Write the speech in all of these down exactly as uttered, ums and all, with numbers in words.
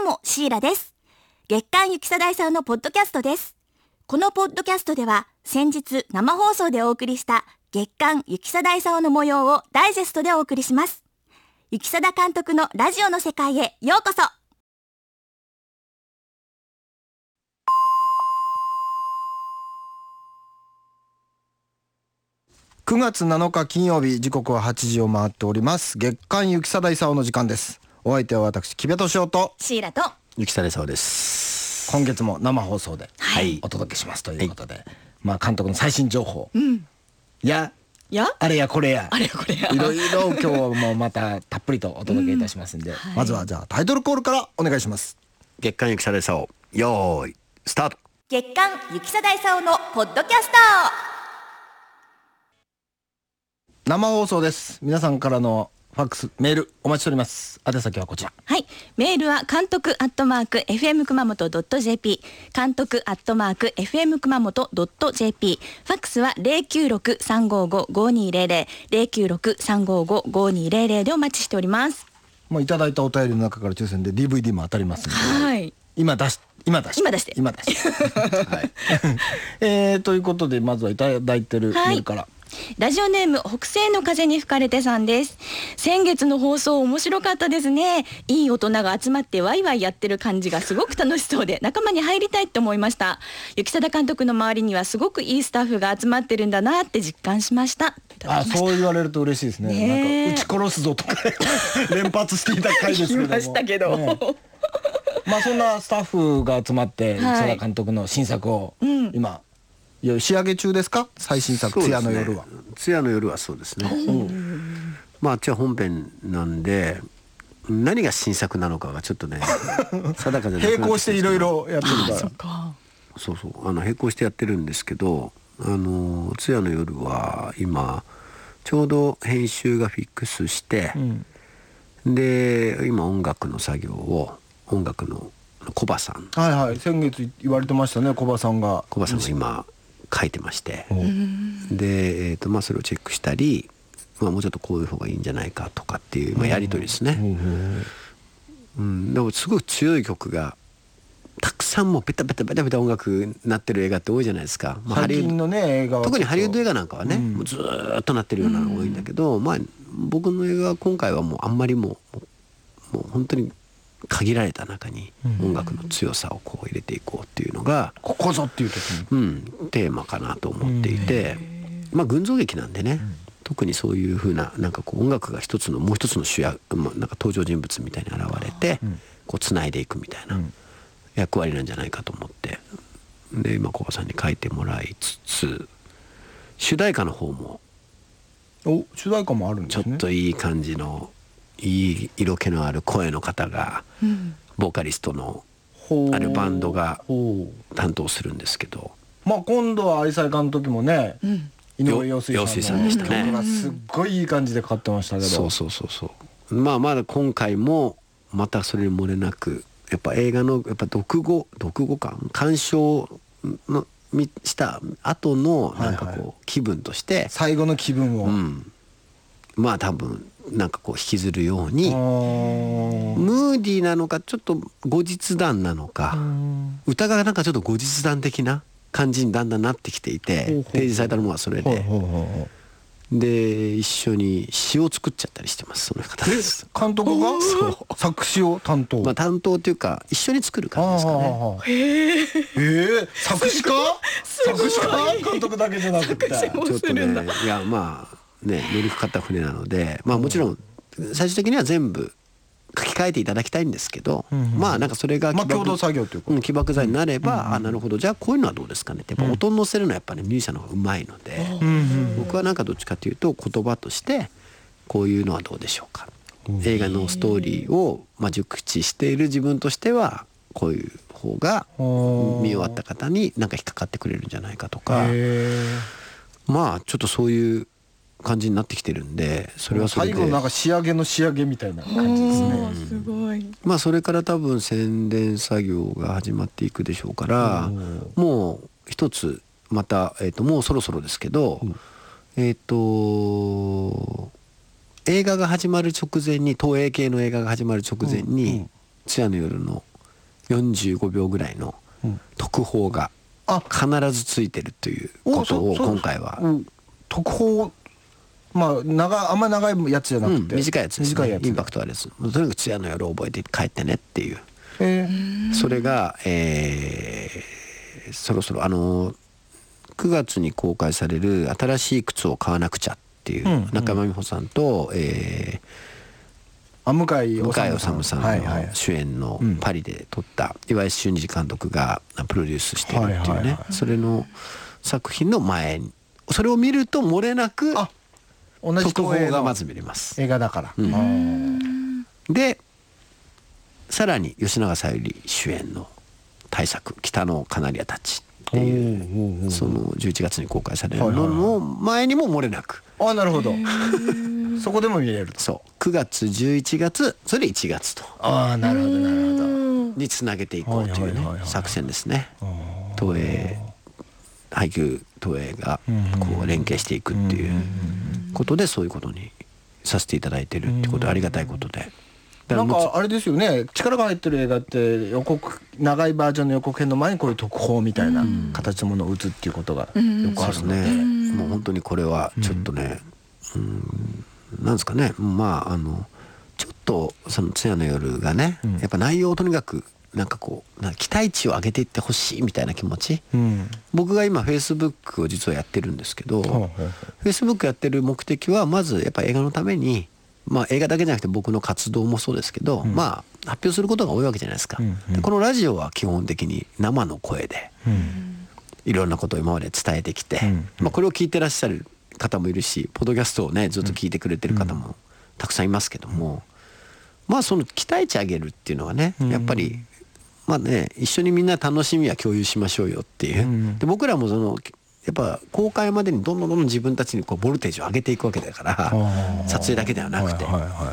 もシーラです。月刊ゆきさだいさんのポッドキャストです。このポッドキャストでは先日生放送でお送りした月刊ゆきさだいさんの模様をダイジェストでお送りします。ゆきさだ監督のラジオの世界へようこそ。 くがつなのか金曜日、時刻ははちじを回っております。月刊ゆきさだいさおの時間です。お相手は私木部敏夫とシーラとゆきさだいさおです。 今月も生放送ではいお届けしますということで、はい、まあ監督の最新情報、 うん、 いややあれやこれやあれやこれやいろいろ今日もまたたっぷりとお届けいたしますんで、うんはい、まずはじゃあタイトルコールからお願いします。 月刊ゆきさだいさお、よーいスタート。 月刊ゆきさだいさおのポッドキャスト。 生放送です。皆さんからのファックスメールお待ちしております。宛先はこちら。 はい、メールは監督アットマーク エフエム 熊本 .jp、 監督アットマーク エフエム 熊本 .jp、 ファックスは ゼロきゅうろく さんごご ごにーゼロゼロ ゼロきゅうろく さんごご ごにーゼロゼロでお待ちしております。 もういただいたお便りの中から抽選で ディーブイディー も当たりますので、 はい、 今出し今出して今出して今出して、はいえー、ということでまずはいただいてるメールから、はい、 ラジオネーム北西の風に吹かれてさんです。先月の放送面白かったですね。いい大人が集まってワイワイやってる感じがすごく楽しそうで仲間に入りたいって思いました。ゆきさだ監督の周りにはすごくいいスタッフが集まってるんだなって実感しました。 あ、そう言われると嬉しいですね。ね、なんか撃ち殺すぞとか連発していた回ですけども聞きましたけど、ね、 まあそんなスタッフが集まってゆきさだ監督の新作を今、うん、仕上げ中ですか？最新作、つやの夜は。 つやの夜はそうですね。まああっちは本編なんで何が新作なのかがちょっとね定かじゃなくなって並行していろいろやってるから。 そうか。 そうそうあの並行してやってるんですけど、あのつやの夜は今ちょうど編集がフィックスして、うん、で今音楽の作業を音楽のコバさん、 はいはい、先月言われてましたね。コバさんがコバさんが今書いてまして、で、えーとまあ、それをチェックしたり、まあ、もうちょっとこういう方がいいんじゃないかとかっていう、まあ、やり取りですね。うん、でもすごく強い曲がたくさんもうベタベタベタベタ音楽になってる映画って多いじゃないですか。まあ、 最近のね映画は特にハリウッド映画なんかはね、うん、もうずっとなってるようなのが多いんだけど、うんまあ、僕の映画は今回はもうあんまりもうもう本当に限られた中に音楽の強さをこう入れていこうっていうのが、 ここぞっていう時に、 うん、テーマかなと思っていて、まあ群像劇なんでね、特にそういう風ななんかこう音楽が一つのもう一つの主役、まあ、なんか登場人物みたいに現れてこう繋いでいくみたいな役割なんじゃないかと思って、で今小葉さんに書いてもらいつつ、主題歌の方もお主題歌もあるんですね。 ちょっといい感じのいい色気のある声の方が、うん、ボーカリストのあるバンドが担当するんですけど、 まあ今度は愛妻監督もね、うん、井上陽水さんの曲がすっごいいい感じでかかってましたけど、 そうそうそうそうまあまだ今回もまたそれに漏れなくやっぱ映画のやっぱ読後読後感鑑賞のした後のなんかこう、はいはい、気分として最後の気分を、 うん、まあ多分なんかこう引きずるようにムーディーなのかちょっと後日談なのか歌がなんかちょっと後日談的な感じにだんだんなってきていて、提示されたのはそれでで一緒に詩を作っちゃったりしてます。その方です。 監督がそう作詞を担当、 まあ、担当っていうか一緒に作る感じですかね。 へえ作詞家作詞家監督だけじゃなくてちょっとねいやまあね乗りかかった船なので、まあもちろん最終的には全部書き換えていただきたいんですけど、うんうん、まあなんかそれがまあ共同作業というか、 うん、起爆剤になれば、うんうん、あなるほどじゃあこういうのはどうですかねってやっぱ音に乗せるのはやっぱねミュージシャンの方がうまいので、うんうん、僕はなんかどっちかというと言葉としてこういうのはどうでしょうか、うん、映画のストーリーをまあ熟知している自分としてはこういう方が見終わった方になんか引っかかってくれるんじゃないかとか、まあちょっとそういう感じになってきてるんで、それはそれで最後なんか仕上げの仕上げみたいな感じですね。 すごい。 まあそれから多分宣伝作業が始まっていくでしょうから、もう一つまた、えー、ともうそろそろですけど、うん、えっ、と映画が始まる直前に東映系の映画が始まる直前に「つやの夜」のよんじゅうごびょうぐらいの特報が必ずついてるということを今回は、 うん、特報、まあ長あんま長いやつじゃなくて、 うん、短いやつですね。 短いやつ、 インパクトあるやつ。とにかく艶の夜覚えて帰ってねっていう、 えー、 それが、えー、そろそろあのくがつに公開される新しい靴を買わなくちゃっていう、うん、中山美穂さんと、えーあ向井向井理さんの主演のパリで撮った岩井俊二監督がプロデュースしてるっていうね、それの作品の前にそれを見ると漏れなく特報がまず見れます。 映画だから、 うん、でさらに吉永小百合主演の大作「北のカナリアたち」っていうそのじゅういちがつに公開されるのの前にも漏れなく、 あなるほどそこでも見れると。 そうくがつじゅういちがつそれでいちがつと、 ああなるほどなるほどにつなげていこうというね作戦ですね。東映配給東映がこう連携していくっていうことでそういうことにさせていただいてるってことでありがたいことで。 なんかあれですよね、力が入ってる映画って予告長いバージョンの予告編の前にこういう特報みたいな形のものを打つっていうことがよくあるので、 ね、もう本当にこれはちょっとね、うん、なんですかね、まああのちょっとその艶の夜がね、やっぱ内容をとにかくなんかこうなんか期待値を上げていってほしいみたいな気持ち、うん、僕が今フェイスブックを実はやってるんですけど、フェイスブックやってる目的はまずやっぱ映画のために、まあ映画だけじゃなくて僕の活動もそうですけど、うん、まあ発表することが多いわけじゃないですか、うんうん、でこのラジオは基本的に生の声で、うん、いろんなことを今まで伝えてきて、うん、まあ、これを聞いてらっしゃる方もいるしポッドキャストをねずっと聞いてくれてる方もたくさんいますけども、うん、まあその期待値上げるっていうのはねやっぱりまあね一緒にみんな楽しみは共有しましょうよっていう、うん、で僕らもそのやっぱ公開までにどんどんどんどん自分たちにこうボルテージを上げていくわけだから撮影だけではなくて、はいはいはい、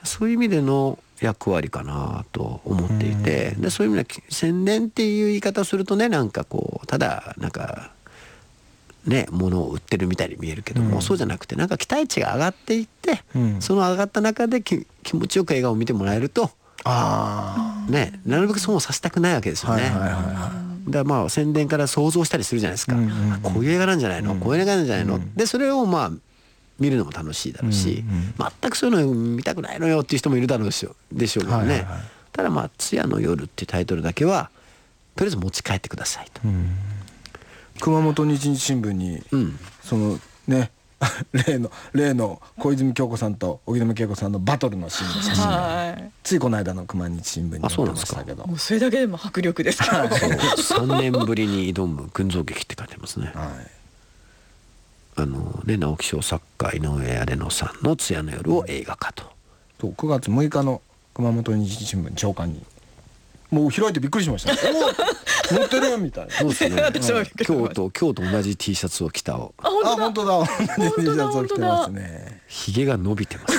そういう意味での役割かなと思っていて、でそういう意味では宣伝っていう言い方をするとねなんかこうただなんかね物を売ってるみたいに見えるけども、うん、そうじゃなくてなんか期待値が上がっていって、うん、その上がった中でき気持ちよく映画を見てもらえると、あねなるべく損をさせたくないわけですよね。はいはいはいはい、だまあ宣伝から想像したりするじゃないですか、うんうんうん、こういう映画なんじゃないの、うん、こういう映画なんじゃないの、うん、でそれをまあ見るのも楽しいだろうし、うんうん、全くそういうの見たくないのよっていう人もいるだろうしでしょうけどね、はいはいはい、ただまあ「艶の夜」っていうタイトルだけはとりあえず持ち帰ってくださいと、うん、 熊本日日新聞に、うん、そのね例の例の小泉京子さんと荻野目恵子さんのバトルのシーンの写真がついこの間の熊日新聞に載ってましたけど、 もうそれだけでも迫力ですから、 さんねんぶりに挑む群像劇って書いてますね、はい、あのね直木賞作家井上荒野さんの艶の夜を映画化と、 うん、くがつむいかの熊本日日新聞朝刊にもう開いてびっくりしました載ってるみたいな。 そうですね、うん、京都今日と同じ T シャツを着たをあ本当だ同じ T シャツを着てますね。 ひげが伸びてます、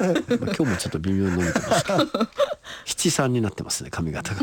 ね、まあ今日もちょっと微妙に伸びてますけど七三になってますね髪型が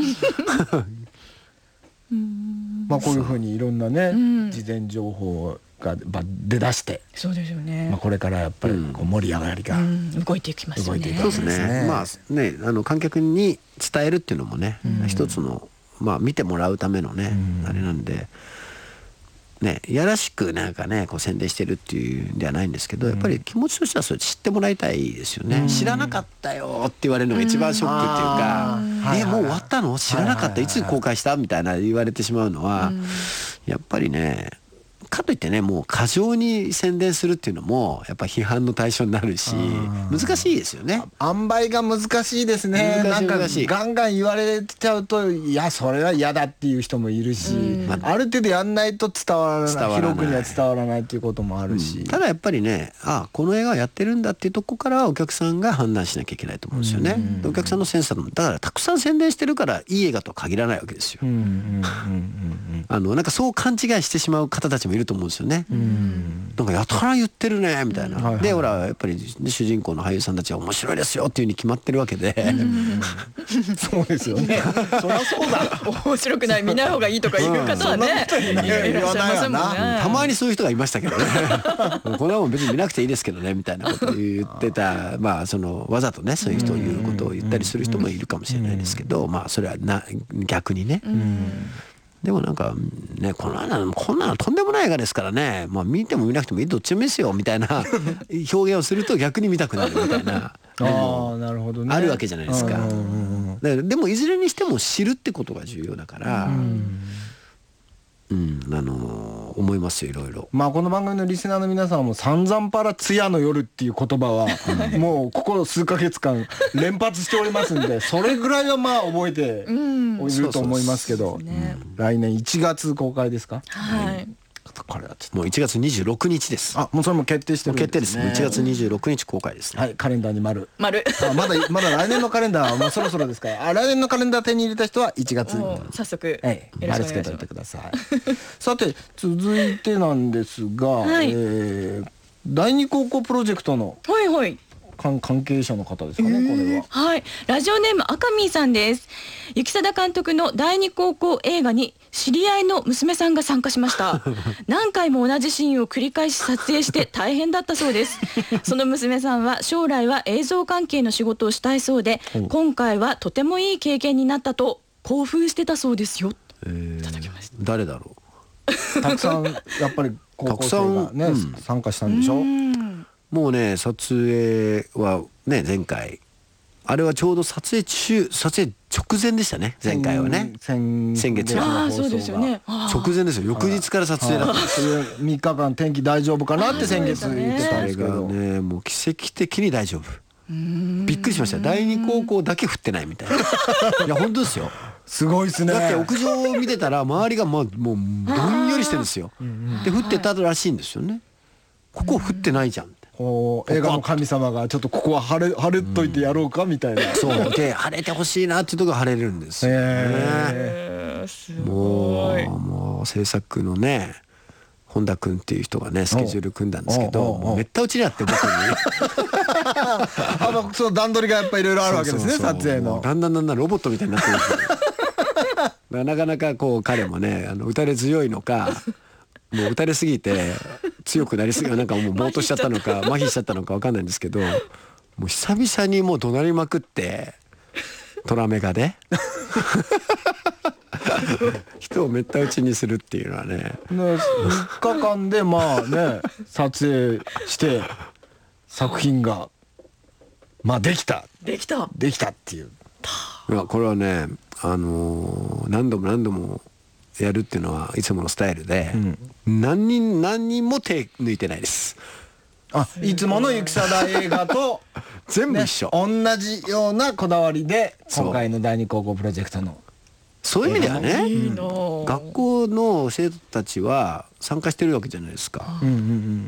うんまあこういうふうにいろんなね、うん、事前情報が出だして、 そうですよね、 まあ、これからやっぱりこう盛り上がりが、うん、 動いていきますよね。 動いていきますね。まあねあの観客に伝えるっていうのもね、うん、一つのまあ見てもらうためのね、うん、あれなんでねやらしくなんかねこう宣伝してるっていうんではないんですけど、やっぱり気持ちとしてはそれ知ってもらいたいですよね、うん、知らなかったよって言われるのが一番ショックっていうか、うん、えもう終わったの知らなかった、いつ公開したみたいな言われてしまうのは、うん、やっぱりねかといってねもう過剰に宣伝するっていうのもやっぱ批判の対象になるし難しいですよね。 塩梅が難しいですね。なんかガンガン言われちゃうといやそれは嫌だっていう人もいるし、ある程度やんないと伝わらない、広くには伝わらないっていうこともあるし、 うん、ただやっぱりねあこの映画をやってるんだっていうとこからはお客さんが判断しなきゃいけないと思うんですよね。うん、お客さんのセンサーもだからたくさん宣伝してるからいい映画とは限らないわけですよ。あのなんかそう勘違いしてしまう方たちもいるると思うんですよね。なんかやたら言ってるねみたいな、はいはい、でほらやっぱり主人公の俳優さんたちは面白いですよっていう風に決まってるわけで、 そうですよね。そりゃそうだ。 面白くない見ない方がいいとか言う方はね、うん、いらっしゃいますもんね。 たまにそういう人がいましたけどね。これはもう別に見なくていいですけどねみたいなことを言ってた、まあそのわざとねそういう人を言うことを言ったりする人もいるかもしれないですけど、まあそれはな逆にね。でもなんかねこんなのこんなのとんでもない映画ですからね、まあ見ても見なくてもいいどっちもいいですよみたいな表現をすると逆に見たくなるみたいなああなるほどね、 あるわけじゃないですか。だからでもいずれにしても知るってことが重要だから、うんうん、あのー、思いますよいろいろ。 まあこの番組のリスナーの皆さんも散々パラツヤの夜っていう言葉はもうここ数ヶ月間連発しておりますんで、それぐらいはまあ覚えておいると思いますけど、来年いちがつ公開ですか。 はい。 これはちょっともういちがつにじゅうろくにちです。 あ、もうそれも決定してるんですね。 決定です。もういちがつにじゅうろくにち公開ですね。 はい、カレンダーに丸。 丸。 あ、まだまだ来年のカレンダーはもうそろそろですから。あ、来年のカレンダー手に入れた人はいちがつに早速、 ええ、丸つけておいてください。さて続いてなんですが、はい、えー、第二高校プロジェクトのはいはい関係者の方ですかね、これは。 はい、ラジオネーム赤見さんです。雪貞監督の第二高校映画に知り合いの娘さんが参加しました。何回も同じシーンを繰り返し撮影して大変だったそうです。その娘さんは将来は映像関係の仕事をしたいそうで、今回はとてもいい経験になったと興奮してたそうですよ。えー、いただきました。 誰だろう。たくさんやっぱり高校生がね、うん、参加したんでしょ。うもうね撮影はね前回あれはちょうど撮影中撮影直前でしたね前回はね。先月は。 あ、そうですよね。 直前ですよ。翌日から撮影だったんです。 みっかかん天気大丈夫かなって先月言ってたんですけど、 ね、もう奇跡的に大丈夫。びっくりしました。第二高校だけ降ってないみたいな。いや本当ですよ。 すごいですね。 だって屋上を見てたら周りがまあもうどんよりしてるんですよ。で降ってたらしいんですよね。ここ降ってないじゃん。 映画の神様がちょっとここは晴れ晴れといてやろうかみたいな、うん、 そうで晴れてほしいなっていうところが晴れるんですよね。 へー、すごい。 もうもう制作のね本田君っていう人がねスケジュール組んだんですけど、もうめった打ちにあって僕にあのその段取りがやっぱいろいろあるわけですね。撮影のだんだんだんだんロボットみたいになってるんですよ。なかなかこう彼もねあの打たれ強いのかもう打たれすぎて強くなりすぎなんかもうぼーっとしちゃったのか麻痺しちゃったのか分かんないんですけど、もう久々にもう怒鳴りまくってトラメガで人をめった打ちにするっていうのはねみっかかんでまあね撮影して作品がまあできたできたできたっていう。 いやこれはねあのー、何度も何度もやるっていうのはいつものスタイルで、うん、何人何人も手抜いてないです。 あ、いつもの雪貞映画と全部一緒、 ね、同じようなこだわりで今回の第二高校プロジェクトのそういう意味ではね、うん、学校の生徒たちは参加してるわけじゃないですか。うんうんうん、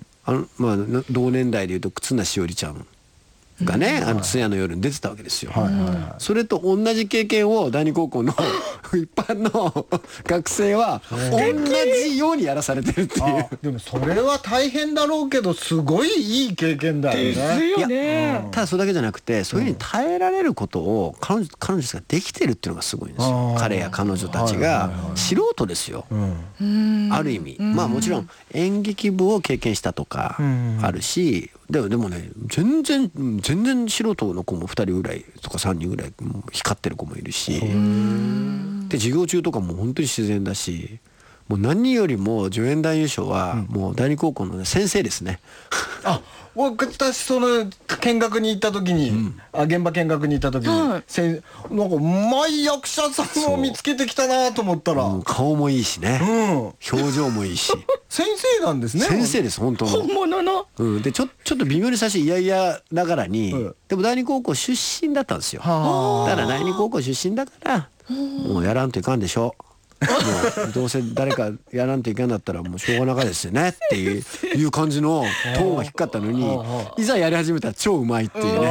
あのまあ同年代でいうと忽那しおりちゃんがね、うん、あの通夜の夜に出てたわけですよ、はいはいはい、それと同じ経験を第二高校の一般の学生は同じようにやらされてるっていう。 でもそれは大変だろうけどすごいいい経験だよね。 ですよね。 いやただそれだけじゃなくてそういうふうに耐えられることを彼女彼女たちができてるっていうのがすごいんですよ。彼や彼女たちが素人ですよ、うん、ある意味、うん、まあもちろん演劇部を経験したとかあるし、でもでもね全然全然素人の子もふたりぐらいとかさんにんぐらい光ってる子もいるし、で授業中とかも本当に自然だし、もう何よりも助演男優賞はもう第二高校の、ね、先生ですね。 あ、私その見学に行った時に、うん、あ現場見学に行った時に、はい、せなんかうまい役者さんを見つけてきたなと思ったら、 顔もいいしね、うん、表情もいいし先生なんですね。 先生です本当の本物の、 うん、でちょちょっと微妙に最初いやいやながらに、うん、でも第二高校出身だったんですよ。だから第二高校出身だからもうやらんといかんでしょ。もうどうせ誰かやらんといけんだったらもうしょうがなかですよねっていう、いう感じのトーンが低かったのにいざやり始めたら超うまいっていうね。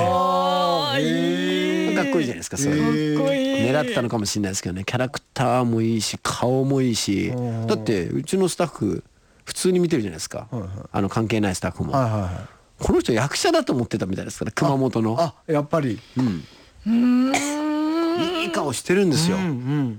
かっこいいじゃないですか。それ狙ってたのかもしれないですけどね。キャラクターもいいし顔もいいし、だってうちのスタッフ普通に見てるじゃないですか、はいはい、あの関係ないスタッフも、はいはいはい、この人役者だと思ってたみたいですから、熊本の。 ああやっぱり、 うん、うーんいい顔してるんですよ、うんうん、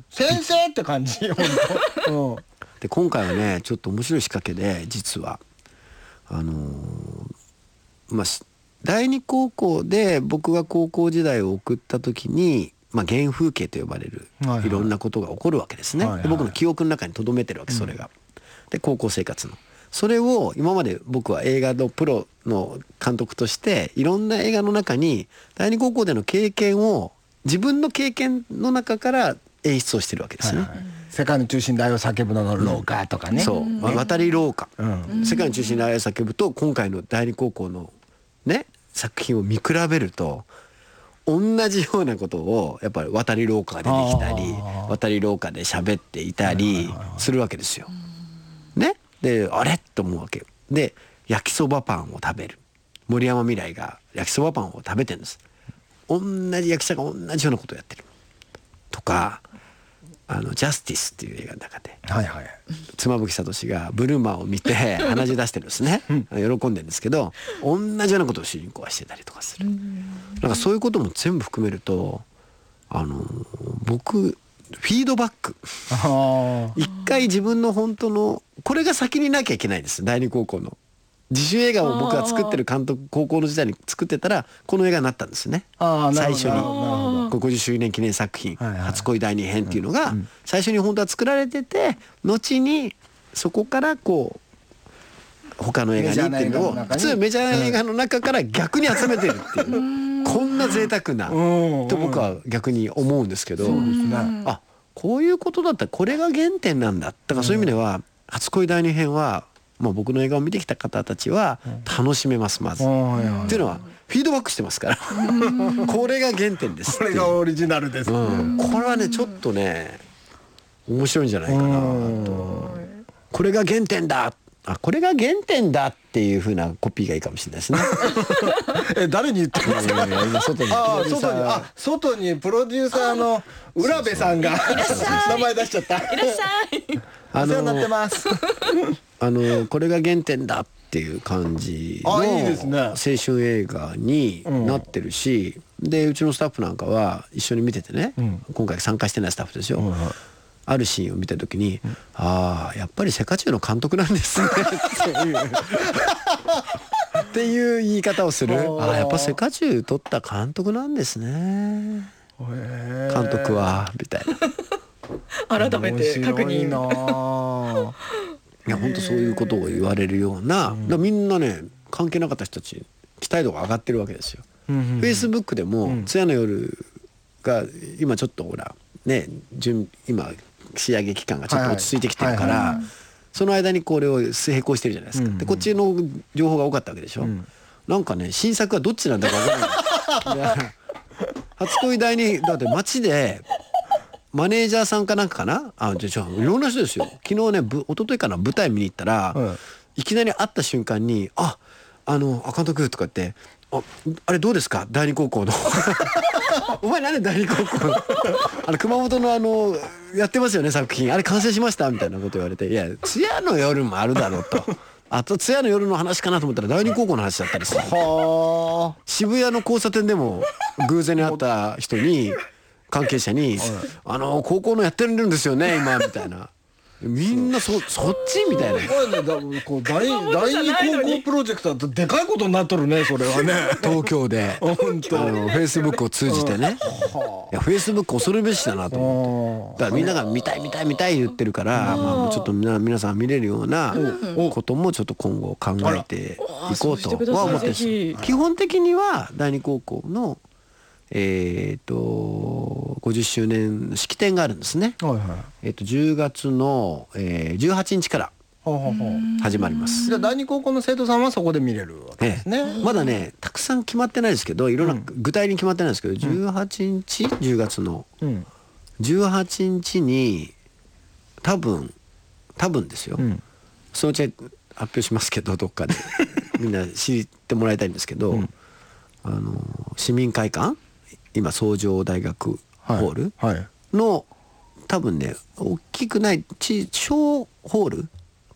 先生って感じ本当、うん、 で今回はねちょっと面白い仕掛けで、実はあのー、まあ第二高校で僕が高校時代を送った時に、まあ、原風景と呼ばれるいろんなことが起こるわけですね、はいはい、で僕の記憶の中に留めてるわけ、それが、うん、で高校生活のそれを今まで僕は映画のプロの監督としていろんな映画の中に第二高校での経験を自分の経験の中から演出をしてるわけですね、はいはい、 世界の中心で愛を叫ぶのの廊下とかね、 うん、そう、まあ、渡り廊下、うん、世界の中心で愛を叫ぶと今回の第二高校のね作品を見比べると同じようなことをやっぱり渡り廊下が出てきたり渡り廊下で喋っていたりするわけですよ。ね、であれと思うわけで、焼きそばパンを食べる、森山未來が焼きそばパンを食べてるんです。同じ役者が同じようなことをやってるとか、あのジャスティスっていう映画の中で、はいはい、妻夫木聡がブルマを見て鼻血出してるんですね喜んでるんですけど、同じようなことを主人公はしてたりとかする。なんかそういうことも全部含めると、あの僕フィードバック一回自分の本当のこれが先になきゃいけないんです。第二高校の自主映画を僕が作ってる監督、高校の時代に作ってたらこの映画になったんですね。最初にごじゅっしゅうねん記念作品、はいはい、初恋第二編っていうのが最初に本当は作られてて、後にそこからこう他の映画にっていうのを普通メジャー映画の中から逆に集めてるっていうこんな贅沢なと僕は逆に思うんですけど、あこういうことだったらこれが原点なんだ。だからそういう意味では初恋第二編はまあ僕の映画を見てきた方たちは楽しめます、まず。っていうのはフィードバックしてますからこれが原点です。 これがオリジナルです、 うん、これはねちょっとね面白いんじゃないかなと。これが原点だ、あこれが原点だっていう風なコピーがいいかもしれないですねえ誰に言ってるんですか今外にあ外にあ外にプロデューサーの浦部さんが名前出しちゃった。 いらっしゃいお世話になってますあのこれが原点だっていう感じの青春映画になってるし、でうちのスタッフなんかは一緒に見ててね、今回参加してないスタッフですよ、あるシーンを見た時に、ああやっぱりセカチュウの監督なんですねっていうっていう言い方をする。ああやっぱセカチュウ撮った監督なんですね監督はみたいな改めて確認いや本当そういうことを言われるような、うん、だみんなね関係なかった人たち期待度が上がってるわけですよ。フェイスブックでも「通夜の夜」が今ちょっとほらね順今仕上げ期間がちょっと落ち着いてきてるから、はいはい、その間にこれを並行してるじゃないですか、うんうん、でこっちの情報が多かったわけでしょ、うん、なんかね新作はどっちなんだか分からない初恋第二だって街でマネージャーさんかなんかかなあじゃあいろんな人ですよ。昨日ねぶ一昨日かな舞台見に行ったら、はい、いきなり会った瞬間に「ああのあ監督」とかって「ああれどうですか第二高校の」お前なんで第二高校のあの熊本のあのやってますよね作品あれ完成しましたみたいなこと言われて「いや通夜の夜もあるだろう」と。あと通夜の夜の話かなと思ったら第二高校の話だったりする。渋谷の交差点でも偶然に会った人に関係者に「あの高校のやってるんですよね今」みたいな。みんな そ, そっちみたいな。 これねこう第二高校プロジェクトだとでかいことになっとるねそれはね東京で本当あのフェイスブックを通じてねいやフェイスブック恐るべしだなと思って。だからみんなが見たい見たい見たい言ってるから、まあ、ちょっと皆皆さん見れるようなこともちょっと今後考えていこうとは思ってます。基本的には第二高校のえー、とごじゅっしゅうねん式典があるんですね、はいはいえー、とじゅうがつの、えー、じゅうはちにちから始まります。 じゃあ第二高校の生徒さんはそこで見れるわけですね、 ええ、まだねたくさん決まってないですけどいろんな具体に決まってないですけど、うん、じゅうはちにちじゅうがつの、うん、じゅうはちにちに多分多分ですよ、うん、そのうち発表しますけどどっかでみんな知ってもらいたいんですけど、うん、あの市民会館今崇城大学ホールの、はいはい、多分ね大きくない小ホール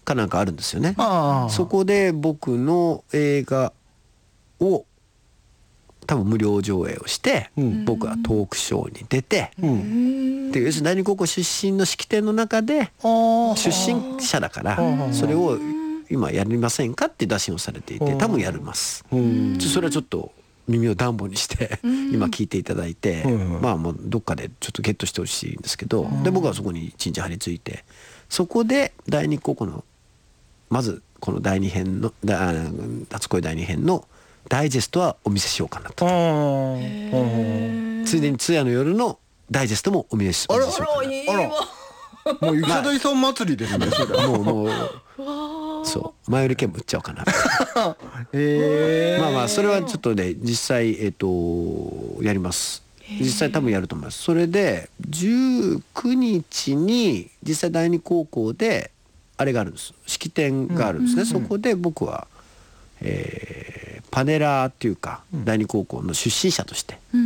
かなんかあるんですよね。 あそこで僕の映画を多分無料上映をして、うん、僕はトークショーに出て、うん、で要するに第二高校出身の式典の中で出身者だからそれを今やりませんかって打診をされていて、多分やります。それはちょっと耳をダンボにして今聞いていただいて、まあもうどっかでちょっとゲットしてほしいんですけど、で僕はそこに一日張り付いて、そこで第二高校のまずこのだいに編の初恋だいに編のダイジェストはお見せしようかなと。ついでに通夜の夜のダイジェストもお見せしようかな。 あら、もう雪田大さん祭りですね。それもうもうそう前売り券も売っちゃおうかな。えー、まあまあそれはちょっとね実際えっとやります。実際多分やると思います。それでじゅうくにちに実際第二高校であれがあるんです。式典があるんですね。うん、そこで僕は、えー、パネラーっていうか、うん、第二高校の出身者として、うん、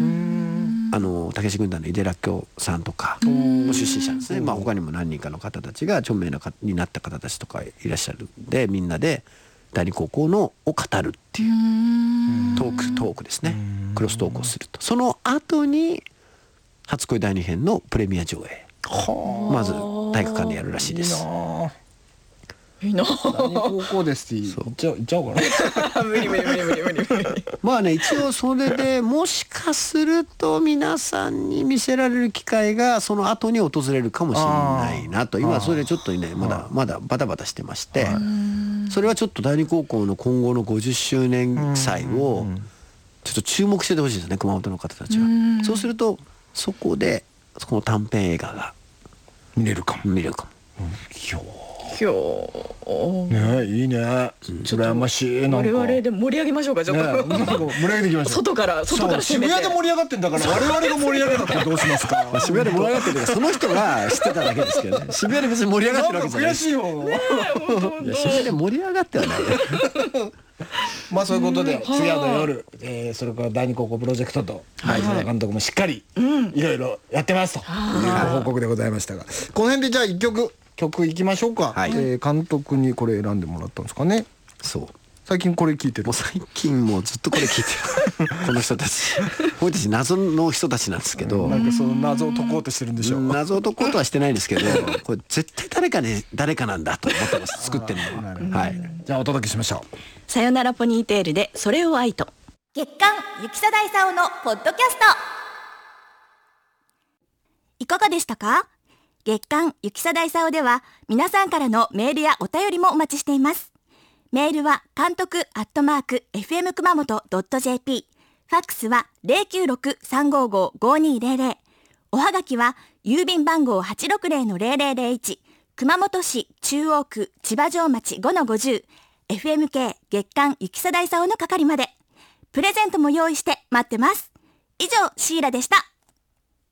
あの武志軍団の井出らっきょうさんとかも出身者ですね。まあ他にも何人かの方たちが著名なかになった方たちとかいらっしゃるんで、みんなで第二高校のを語るっていうトークトークですね。クロストークをすると、その後に初恋だいに編のプレミア上映まず体育館でやるらしいです。 いいな。第二高校ですって言っちゃう、言っちゃおうかな。 無理無理無理無理無理無理。 まあね、一応それでもしかすると皆さんに見せられる機会がその後に訪れるかもしれないなと。今それちょっとねまだまだバタバタしてまして、それはちょっと第二高校の今後のごじゅっしゅうねん祭をちょっと注目しててほしいですね、熊本の方たちは。そうするとそこでこの短編映画が見れるかも見れるかも。 今日ね、いいね。羨ましい。 我々で盛り上げましょうか。じゃあ盛り上げていきましょう。 外から外から渋谷で盛り上がってんだから我々が盛り上げたってどうしますか。 渋谷で盛り上がってるからその人が知ってただけですけどね。渋谷で別に盛り上がってるわけじゃない。 悔しいよ。 いや渋谷で盛り上がってはない。 まあそういうことで通夜の夜、えー、それから第二高校プロジェクトと前澤監督もしっかりいろいろやってますという報告でございましたが、この辺でじゃあ一曲曲いきましょうか。はい、えー、監督にこれ選んでもらったんですかね。 そう最近これ聞いてる。 もう最近もうずっとこれ聞いてるこの人たち僕たち謎の人たちなんですけど、 なんかその謎を解こうとしてるんでしょう。 謎を解こうとはしてないんですけどこれ絶対誰かね誰かなんだと思ってます作ってるのは。はい、 じゃあお届けしましょう。 さよならポニーテールでそれを愛と。 月刊ゆきさだいさおのポッドキャストいかがでしたか。月刊ゆきさだいさおでは皆さんからのメールやお便りもお待ちしています。メールは監督アットマーク エフエム 熊本 ドット ジェーピー、 ファックスは ゼロきゅうろく さんごーごー ごーにーゼロゼロ、おはがきは郵便番号 はちろくゼロのゼロゼロゼロいち、熊本市中央区千葉城町 ごのごじゅう、エフエムケー 月刊ゆきさだいさおの係まで。プレゼントも用意して待ってます。以上シーラでした。